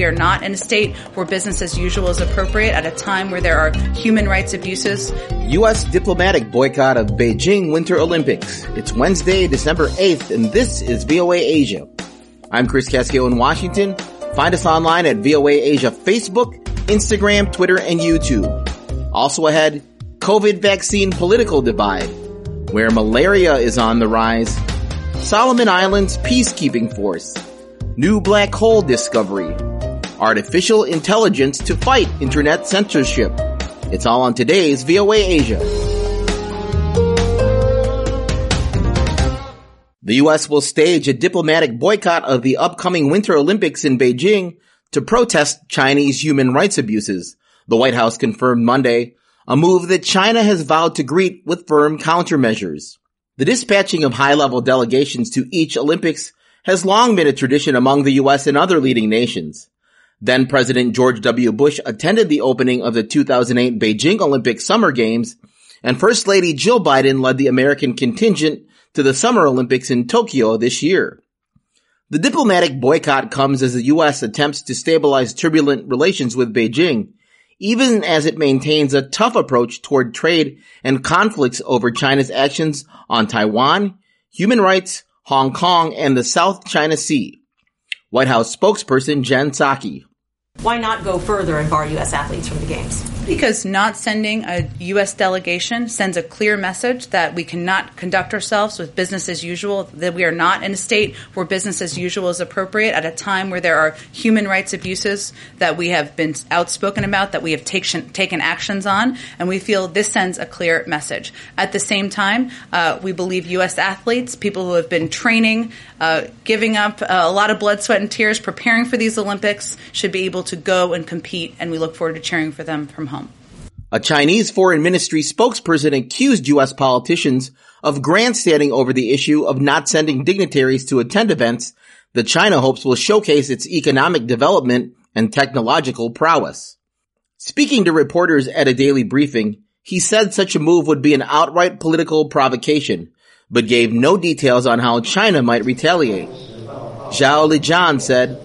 we are not in a state where business as usual is appropriate at a time where there are human rights abuses. U.S. diplomatic boycott of Beijing Winter Olympics. It's Wednesday, December 8th, and this is VOA Asia. I'm Chris Cascio in Washington. Find us online at VOA Asia Facebook, Instagram, Twitter, and YouTube. Also ahead, COVID vaccine political divide, where malaria is on the rise, Solomon Islands peacekeeping force, new black hole discovery, artificial intelligence to fight internet censorship. It's all on today's VOA Asia. The U.S. will stage a diplomatic boycott of the upcoming Winter Olympics in Beijing to protest Chinese human rights abuses, the White House confirmed Monday, a move that China has vowed to greet with firm countermeasures. The dispatching of high-level delegations to each Olympics has long been a tradition among the U.S. and other leading nations. Then President George W. Bush attended the opening of the 2008 Beijing Olympic Summer Games, and First Lady Jill Biden led the American contingent to the Summer Olympics in Tokyo this year. The diplomatic boycott comes as the U.S. attempts to stabilize turbulent relations with Beijing, even as it maintains a tough approach toward trade and conflicts over China's actions on Taiwan, human rights, Hong Kong, and the South China Sea. White House spokesperson Jen Psaki. Why not go further and bar U.S. athletes from the Games? Because not sending a U.S. delegation sends a clear message that we cannot conduct ourselves with business as usual, that we are not in a state where business as usual is appropriate at a time where there are human rights abuses that we have been outspoken about, that we have taken actions on, and we feel this sends a clear message. At the same time, we believe U.S. athletes, people who have been training, giving up a lot of blood, sweat, and tears, preparing for these Olympics, should be able to go and compete, and we look forward to cheering for them from home. A Chinese foreign ministry spokesperson accused U.S. politicians of grandstanding over the issue of not sending dignitaries to attend events that China hopes will showcase its economic development and technological prowess. Speaking to reporters at a daily briefing, he said such a move would be an outright political provocation, but gave no details on how China might retaliate. Zhao Lijian said,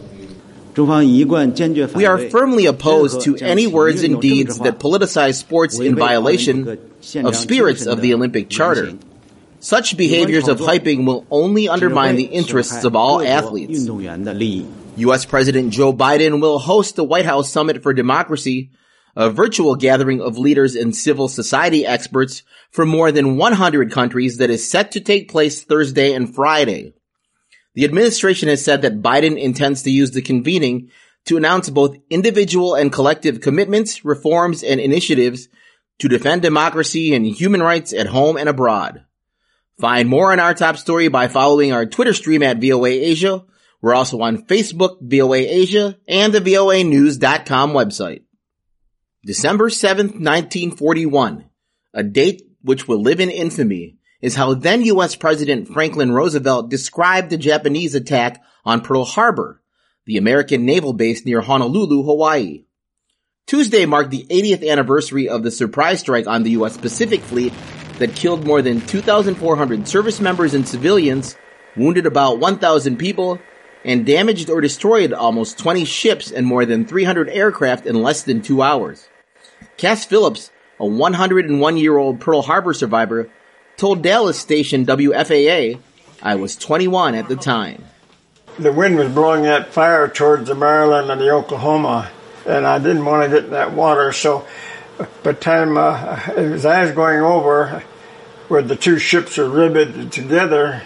"We are firmly opposed to any words and deeds that politicize sports in violation of spirits of the Olympic Charter. Such behaviors of hyping will only undermine the interests of all athletes." U.S. President Joe Biden will host the White House Summit for Democracy, a virtual gathering of leaders and civil society experts from more than 100 countries that is set to take place Thursday and Friday. The administration has said that Biden intends to use the convening to announce both individual and collective commitments, reforms, and initiatives to defend democracy and human rights at home and abroad. Find more on our top story by following our Twitter stream at VOA Asia. We're also on Facebook, VOA Asia, and the voanews.com website. December 7th, 1941, a date which will live in infamy, is how then U.S. President Franklin Roosevelt described the Japanese attack on Pearl Harbor, the American naval base near Honolulu, Hawaii. Tuesday marked the 80th anniversary of the surprise strike on the U.S. Pacific Fleet that killed more than 2,400 service members and civilians, wounded about 1,000 people, and damaged or destroyed almost 20 ships and more than 300 aircraft in less than 2 hours. Cass Phillips, a 101-year-old Pearl Harbor survivor, told Dallas station WFAA, "I was 21 at the time." The wind was blowing that fire towards the Maryland and the Oklahoma, and I didn't want to get in that water, so by the time as I was going over where the two ships are riveted together,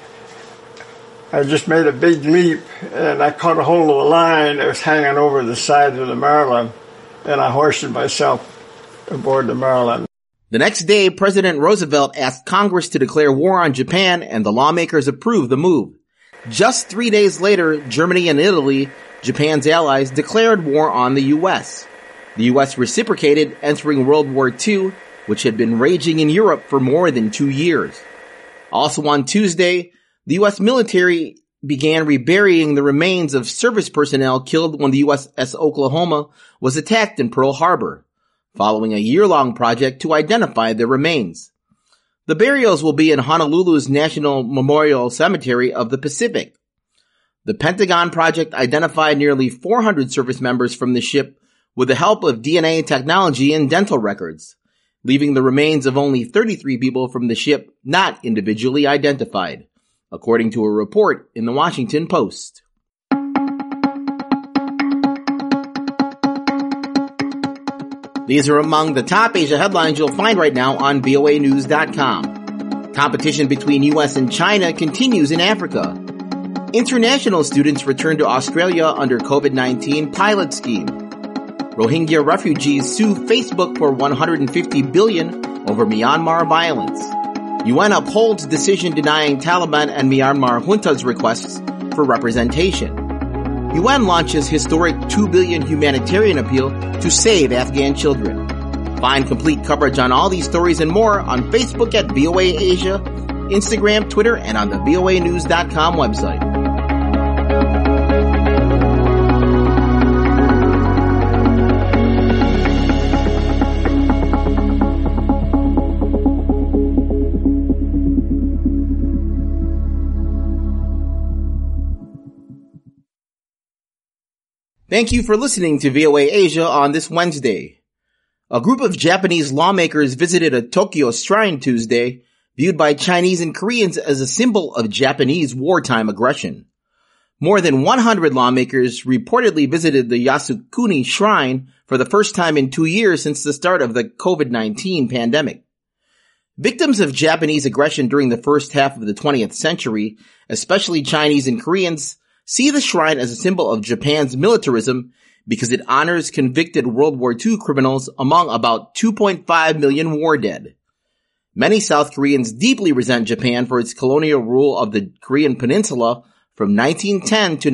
I just made a big leap, and I caught a hold of the line that was hanging over the side of the Maryland, and I hoisted myself aboard the Maryland. The next day, President Roosevelt asked Congress to declare war on Japan, and the lawmakers approved the move. Just 3 days later, Germany and Italy, Japan's allies, declared war on the U.S. The U.S. reciprocated, entering World War II, which had been raging in Europe for more than 2 years. Also on Tuesday, the U.S. military began reburying the remains of service personnel killed when the USS Oklahoma was attacked in Pearl Harbor, following a year-long project to identify their remains. The burials will be in Honolulu's National Memorial Cemetery of the Pacific. The Pentagon project identified nearly 400 service members from the ship with the help of DNA technology and dental records, leaving the remains of only 33 people from the ship not individually identified, according to a report in the Washington Post. These are among the top Asia headlines you'll find right now on voanews.com. Competition between U.S. and China continues in Africa. International students return to Australia under COVID-19 pilot scheme. Rohingya refugees sue Facebook for $150 billion over Myanmar violence. UN upholds decision denying Taliban and Myanmar junta's requests for representation. UN launches historic $2 billion humanitarian appeal to save Afghan children. Find complete coverage on all these stories and more on Facebook at VOA Asia, Instagram, Twitter, and on the voanews.com website. Thank you for listening to VOA Asia on this Wednesday. A group of Japanese lawmakers visited a Tokyo shrine Tuesday, viewed by Chinese and Koreans as a symbol of Japanese wartime aggression. More than 100 lawmakers reportedly visited the Yasukuni Shrine for the first time in 2 years since the start of the COVID-19 pandemic. Victims of Japanese aggression during the first half of the 20th century, especially Chinese and Koreans, see the shrine as a symbol of Japan's militarism because it honors convicted World War II criminals among about 2.5 million war dead. Many South Koreans deeply resent Japan for its colonial rule of the Korean Peninsula from 1910 to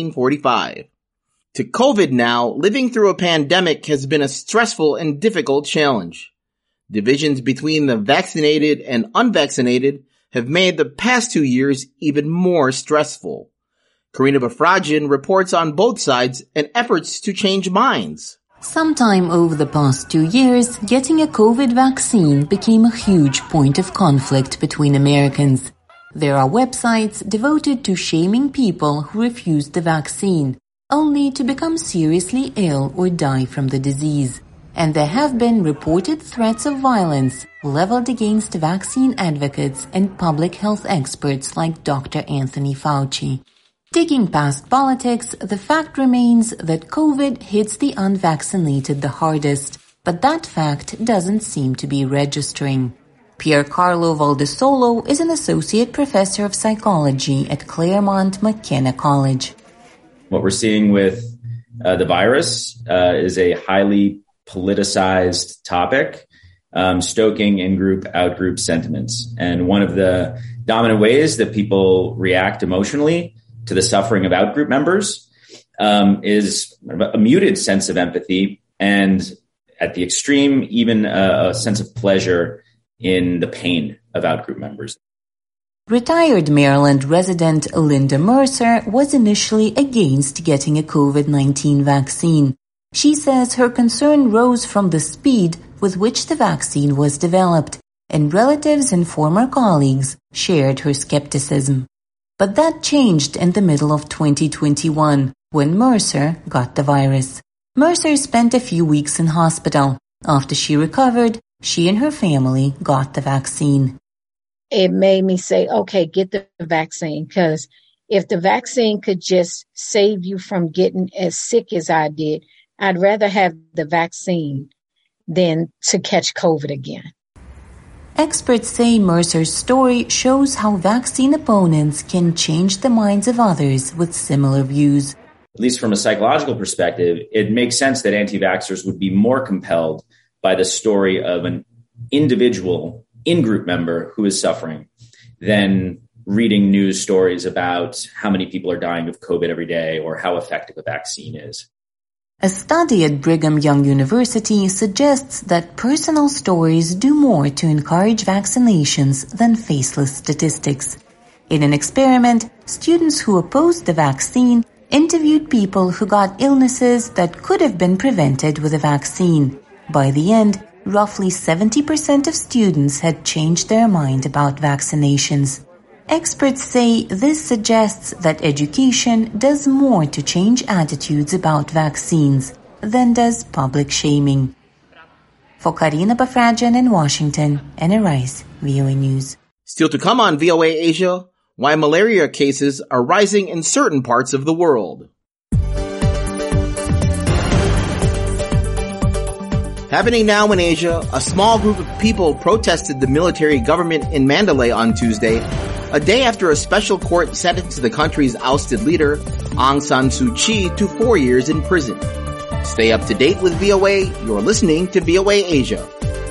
1945. To COVID now, living through a pandemic has been a stressful and difficult challenge. Divisions between the vaccinated and unvaccinated have made the past 2 years even more stressful. Karina Bafrajian reports on both sides and efforts to change minds. Sometime over the past 2 years, getting a COVID vaccine became a huge point of conflict between Americans. There are websites devoted to shaming people who refused the vaccine, only to become seriously ill or die from the disease. And there have been reported threats of violence leveled against vaccine advocates and public health experts like Dr. Anthony Fauci. Digging past politics, the fact remains that COVID hits the unvaccinated the hardest, but that fact doesn't seem to be registering. Piercarlo Valdesolo is an associate professor of psychology at Claremont McKenna College. What we're seeing with the virus is a highly politicized topic, stoking in-group, out-group sentiments. And one of the dominant ways that people react emotionally to the suffering of out-group members is a muted sense of empathy and, at the extreme, even a sense of pleasure in the pain of out-group members. Retired Maryland resident Linda Mercer was initially against getting a COVID-19 vaccine. She says her concern rose from the speed with which the vaccine was developed, and relatives and former colleagues shared her skepticism. But that changed in the middle of 2021 when Mercer got the virus. Mercer spent a few weeks in hospital. After she recovered, she and her family got the vaccine. It made me say, okay, get the vaccine, because if the vaccine could just save you from getting as sick as I did, I'd rather have the vaccine than to catch COVID again. Experts say Mercer's story shows how vaccine opponents can change the minds of others with similar views. At least from a psychological perspective, it makes sense that anti-vaxxers would be more compelled by the story of an individual in-group member who is suffering than reading news stories about how many people are dying of COVID every day or how effective a vaccine is. A study at Brigham Young University suggests that personal stories do more to encourage vaccinations than faceless statistics. In an experiment, students who opposed the vaccine interviewed people who got illnesses that could have been prevented with a vaccine. By the end, roughly 70% of students had changed their mind about vaccinations. Experts say this suggests that education does more to change attitudes about vaccines than does public shaming. For Karina Bafrajan in Washington, Anna Rice, VOA News. Still to come on VOA Asia, why malaria cases are rising in certain parts of the world. Happening now in Asia, a small group of people protested the military government in Mandalay on Tuesday, a day after a special court sentenced the country's ousted leader, Aung San Suu Kyi, to 4 years in prison. Stay up to date with VOA. You're listening to VOA Asia.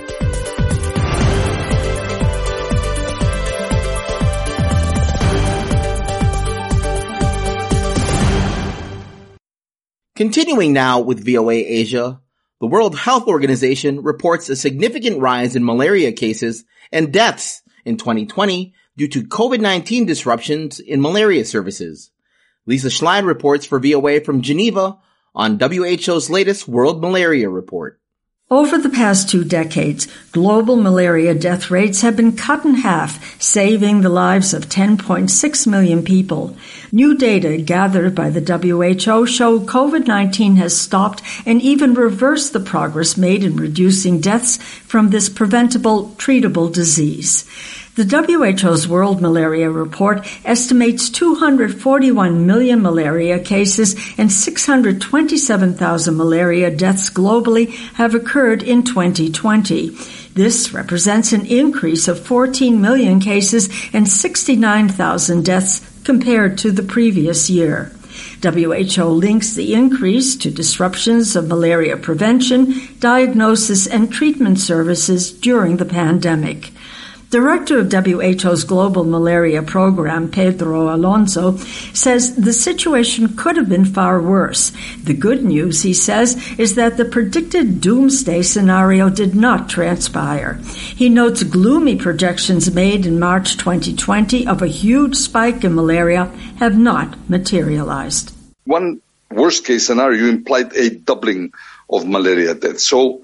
Continuing now with VOA Asia, the World Health Organization reports a significant rise in malaria cases and deaths in 2020 due to COVID-19 disruptions in malaria services. Lisa Schlein reports for VOA from Geneva on WHO's latest World Malaria Report. Over the past 2 decades, global malaria death rates have been cut in half, saving the lives of 10.6 million people. New data gathered by the WHO show COVID-19 has stopped and even reversed the progress made in reducing deaths from this preventable, treatable disease. The WHO's World Malaria Report estimates 241 million malaria cases and 627,000 malaria deaths globally have occurred in 2020. This represents an increase of 14 million cases and 69,000 deaths compared to the previous year. WHO links the increase to disruptions of malaria prevention, diagnosis, and treatment services during the pandemic. Director of WHO's Global Malaria Program, Pedro Alonso, says the situation could have been far worse. The good news, he says, is that the predicted doomsday scenario did not transpire. He notes gloomy projections made in March 2020 of a huge spike in malaria have not materialized. One worst-case scenario implied a doubling of malaria deaths. So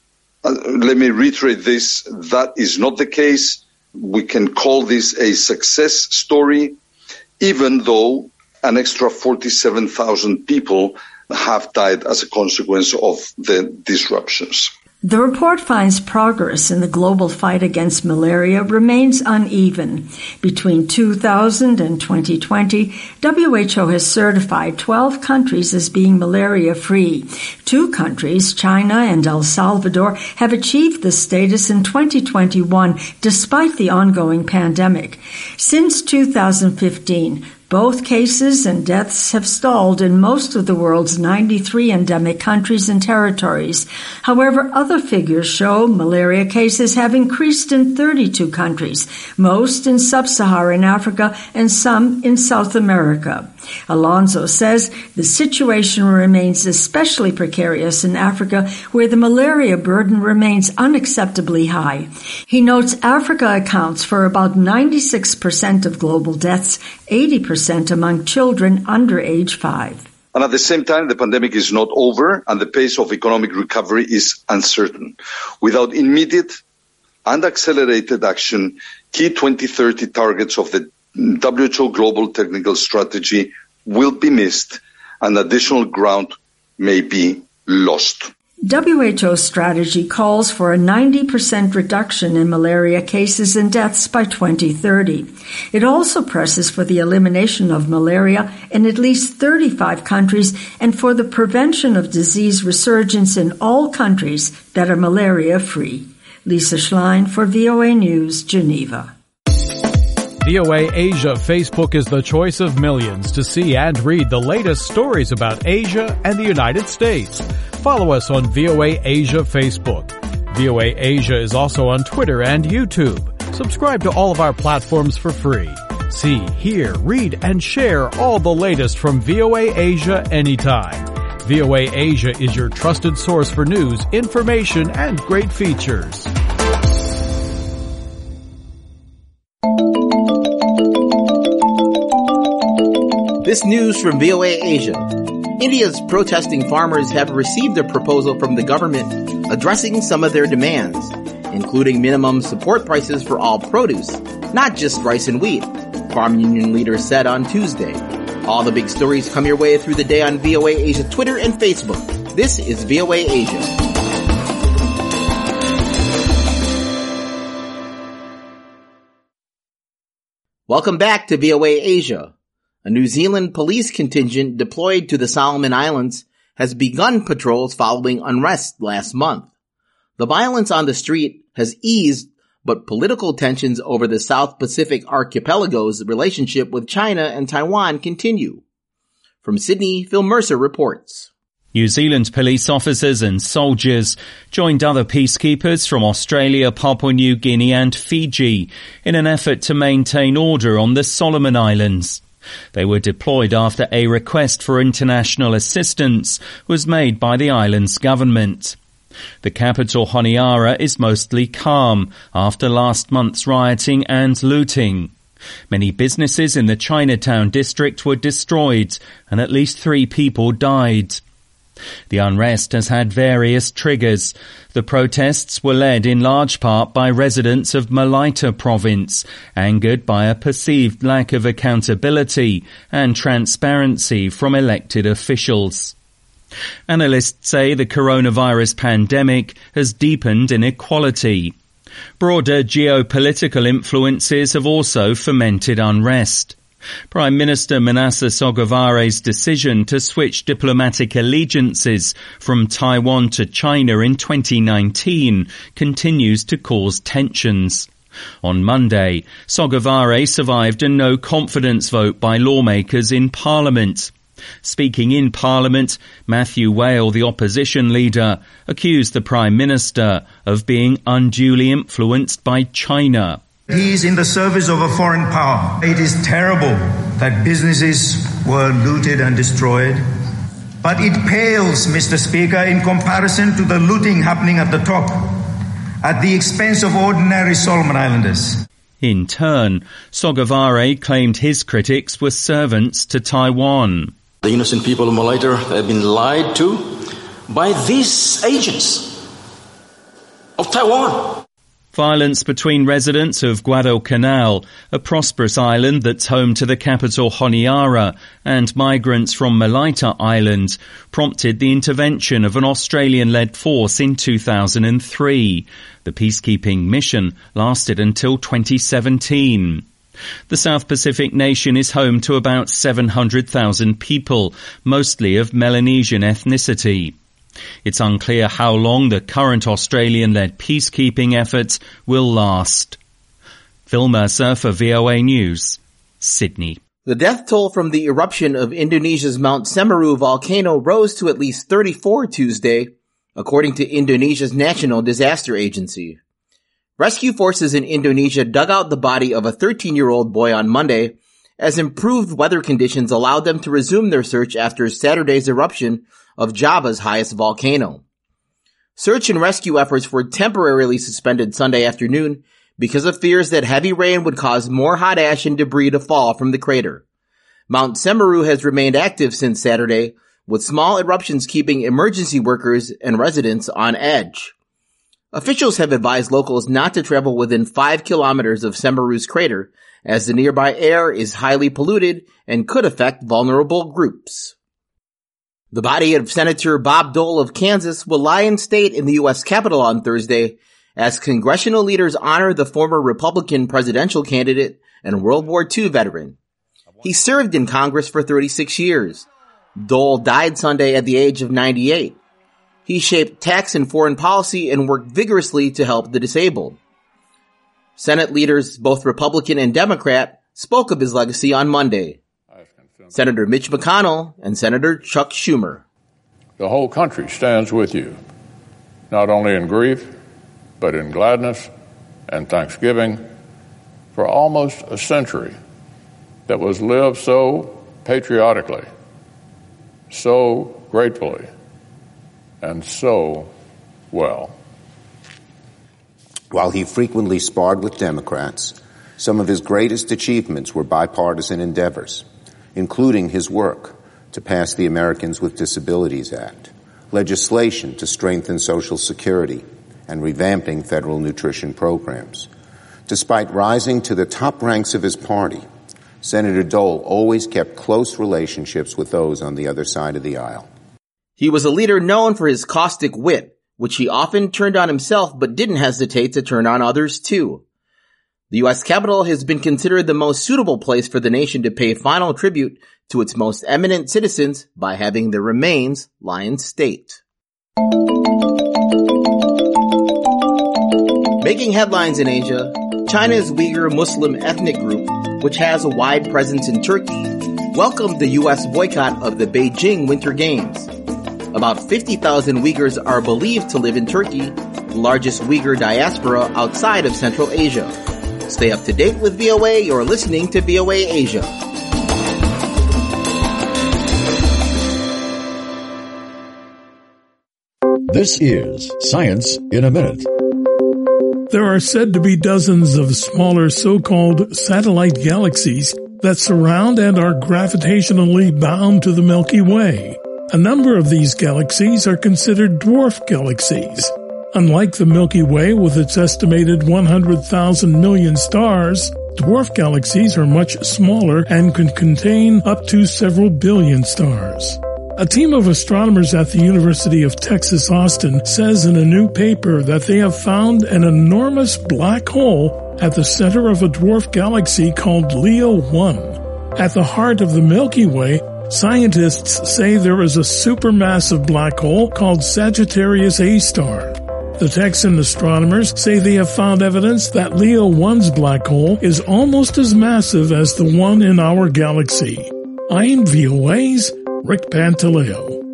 let me reiterate this. That is not the case. We can call this a success story, even though an extra 47,000 people have died as a consequence of the disruptions. The report finds progress in the global fight against malaria remains uneven. Between 2000 and 2020, WHO has certified 12 countries as being malaria-free. 2 countries, China and El Salvador, have achieved this status in 2021 despite the ongoing pandemic. Since 2015, both cases and deaths have stalled in most of the world's 93 endemic countries and territories. However, other figures show malaria cases have increased in 32 countries, most in sub-Saharan Africa and some in South America. Alonso says the situation remains especially precarious in Africa, where the malaria burden remains unacceptably high. He notes Africa accounts for about 96% of global deaths, 80% among children under age 5. And at the same time, the pandemic is not over and the pace of economic recovery is uncertain. Without immediate and accelerated action, key 2030 targets of the WHO Global Technical Strategy will be missed and additional ground may be lost. WHO's strategy calls for a 90% reduction in malaria cases and deaths by 2030. It also presses for the elimination of malaria in at least 35 countries and for the prevention of disease resurgence in all countries that are malaria-free. Lisa Schlein for VOA News, Geneva. VOA Asia Facebook is the choice of millions to see and read the latest stories about Asia and the United States. Follow us on VOA Asia Facebook. VOA Asia is also on Twitter and YouTube. Subscribe to all of our platforms for free. See, hear, read, and share all the latest from VOA Asia anytime. VOA Asia is your trusted source for news, information, and great features. This news from VOA Asia. India's protesting farmers have received a proposal from the government addressing some of their demands, including minimum support prices for all produce, not just rice and wheat. farm union leaders said on Tuesday. All the big stories come your way through the day on VOA Asia Twitter and Facebook. This is VOA Asia. Welcome back to VOA Asia. A New Zealand police contingent deployed to the Solomon Islands has begun patrols following unrest last month. The violence on the street has eased, but political tensions over the South Pacific archipelago's relationship with China and Taiwan continue. From Sydney, Phil Mercer reports. New Zealand police officers and soldiers joined other peacekeepers from Australia, Papua New Guinea and Fiji in an effort to maintain order on the Solomon Islands. They were deployed after a request for international assistance was made by the island's government. The capital, Honiara, is mostly calm after last month's rioting and looting. Many businesses in the Chinatown district were destroyed and at least 3 people died. The unrest has had various triggers. The protests were led in large part by residents of Malaita province, angered by a perceived lack of accountability and transparency from elected officials. Analysts say the coronavirus pandemic has deepened inequality. Broader geopolitical influences have also fomented unrest. Prime Minister Manasseh Sogavare's decision to switch diplomatic allegiances from Taiwan to China in 2019 continues to cause tensions. On Monday, Sogavare survived a no-confidence vote by lawmakers in Parliament. Speaking in Parliament, Matthew Whale, the opposition leader, accused the Prime Minister of being unduly influenced by China. He is in the service of a foreign power. It is terrible that businesses were looted and destroyed. But it pales, Mr. Speaker, in comparison to the looting happening at the top, at the expense of ordinary Solomon Islanders. In turn, Sogavare claimed his critics were servants to Taiwan. The innocent people of Malaita have been lied to by these agents of Taiwan. Violence between residents of Guadalcanal, a prosperous island that's home to the capital Honiara, and migrants from Malaita Island, prompted the intervention of an Australian-led force in 2003. The peacekeeping mission lasted until 2017. The South Pacific nation is home to about 700,000 people, mostly of Melanesian ethnicity. It's unclear how long the current Australian-led peacekeeping efforts will last. Phil Mercer for VOA News, Sydney. The death toll from the eruption of Indonesia's Mount Semeru volcano rose to at least 34 Tuesday, according to Indonesia's National Disaster Agency. Rescue forces in Indonesia dug out the body of a 13-year-old boy on Monday, as improved weather conditions allowed them to resume their search after Saturday's eruption of Java's highest volcano. Search and rescue efforts were temporarily suspended Sunday afternoon because of fears that heavy rain would cause more hot ash and debris to fall from the crater. Mount Semeru has remained active since Saturday, with small eruptions keeping emergency workers and residents on edge. Officials have advised locals not to travel within 5 kilometers of Semeru's crater, as the nearby air is highly polluted and could affect vulnerable groups. The body of Senator Bob Dole of Kansas will lie in state in the U.S. Capitol on Thursday as congressional leaders honor the former Republican presidential candidate and World War II veteran. He served in Congress for 36 years. Dole died Sunday at the age of 98. He shaped tax and foreign policy and worked vigorously to help the disabled. Senate leaders, both Republican and Democrat, spoke of his legacy on Monday. Senator Mitch McConnell and Senator Chuck Schumer. The whole country stands with you, not only in grief, but in gladness and thanksgiving for almost a century that was lived so patriotically, so gratefully, and so well. While he frequently sparred with Democrats, some of his greatest achievements were bipartisan endeavors, including his work to pass the Americans with Disabilities Act, legislation to strengthen Social Security, and revamping federal nutrition programs. Despite rising to the top ranks of his party, Senator Dole always kept close relationships with those on the other side of the aisle. He was a leader known for his caustic wit, which he often turned on himself but didn't hesitate to turn on others too. The U.S. Capitol has been considered the most suitable place for the nation to pay final tribute to its most eminent citizens by having their remains lie in state. Making headlines in Asia, China's Uyghur Muslim ethnic group, which has a wide presence in Turkey, welcomed the U.S. boycott of the Beijing Winter Games. About 50,000 Uyghurs are believed to live in Turkey, the largest Uyghur diaspora outside of Central Asia. Stay up to date with VOA. You're listening to VOA Asia. This is Science in a Minute. There are said to be dozens of smaller so-called satellite galaxies that surround and are gravitationally bound to the Milky Way. A number of these galaxies are considered dwarf galaxies. Unlike the Milky Way with its estimated 100,000 million stars, dwarf galaxies are much smaller and can contain up to several billion stars. A team of astronomers at the University of Texas, Austin, says in a new paper that they have found an enormous black hole at the center of a dwarf galaxy called Leo 1. At the heart of the Milky Way, scientists say there is a supermassive black hole called Sagittarius A star. The Texan astronomers say they have found evidence that Leo 1's black hole is almost as massive as the one in our galaxy. I'm VOA's Rick Pantaleo.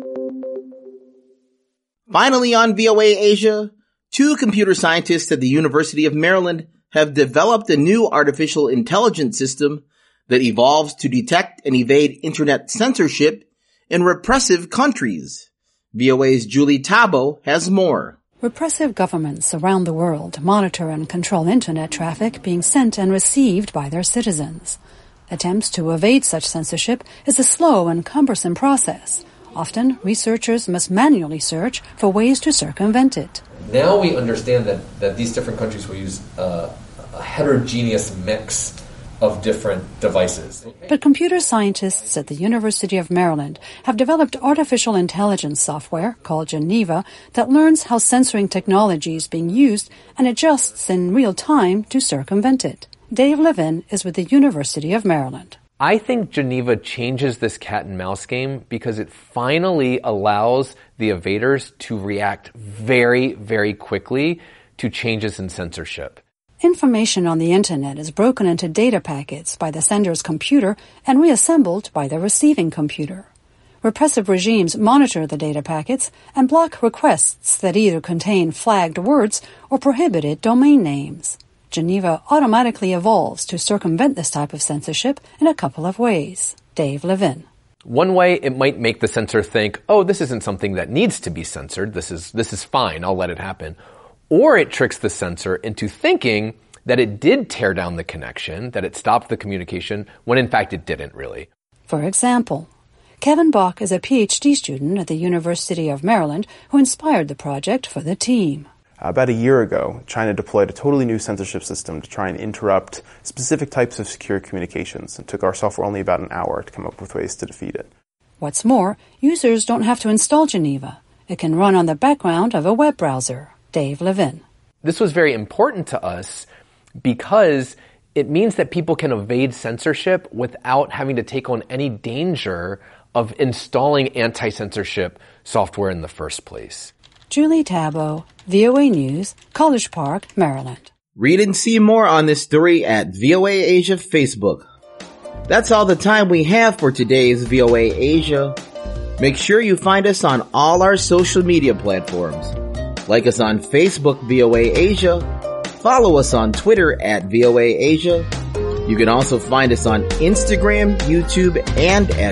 Finally on VOA Asia, two computer scientists at the University of Maryland have developed a new artificial intelligence system that evolves to detect and evade internet censorship in repressive countries. VOA's Julie Tabo has more. Repressive governments around the world monitor and control internet traffic being sent and received by their citizens. Attempts to evade such censorship is a slow and cumbersome process. Often, researchers must manually search for ways to circumvent it. Now we understand that these different countries will use a heterogeneous mix of different devices. But computer scientists at the University of Maryland have developed artificial intelligence software called Geneva that learns how censoring technology is being used and adjusts in real time to circumvent it. Dave Levin is with the University of Maryland. I think Geneva changes this cat and mouse game because it finally allows the evaders to react very, very quickly to changes in censorship. Information on the internet is broken into data packets by the sender's computer and reassembled by the receiving computer. Repressive regimes monitor the data packets and block requests that either contain flagged words or prohibited domain names. Geneva automatically evolves to circumvent this type of censorship in a couple of ways. Dave Levin. One way, it might make the censor think, oh, this isn't something that needs to be censored. This is fine. I'll let it happen. Or it tricks the censor into thinking that it did tear down the connection, that it stopped the communication, when in fact it didn't really. For example, Kevin Bach is a PhD student at the University of Maryland who inspired the project for the team. About a year ago, China deployed a totally new censorship system to try and interrupt specific types of secure communications. It took our software only about an hour to come up with ways to defeat it. What's more, users don't have to install Geneva. It can run on the background of a web browser. Dave Levin. This was very important to us because it means that people can evade censorship without having to take on any danger of installing anti-censorship software in the first place. Julie Tabo, VOA News, College Park, Maryland. Read and see more on this story at VOA Asia Facebook. That's all the time we have for today's VOA Asia. Make sure you find us on all our social media platforms. Like us on Facebook, VOA Asia. Follow us on Twitter at VOA Asia. You can also find us on Instagram, YouTube, and at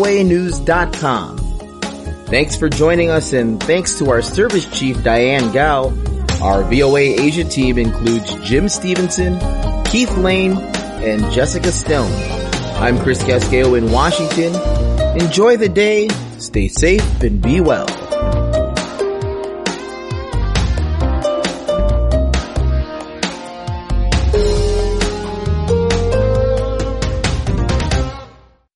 voanews.com. Thanks for joining us, and thanks to our service chief, Diane Gao. Our VOA Asia team includes Jim Stevenson, Keith Lane, and Jessica Stone. I'm Chris Casqueo in Washington. Enjoy the day, stay safe, and be well.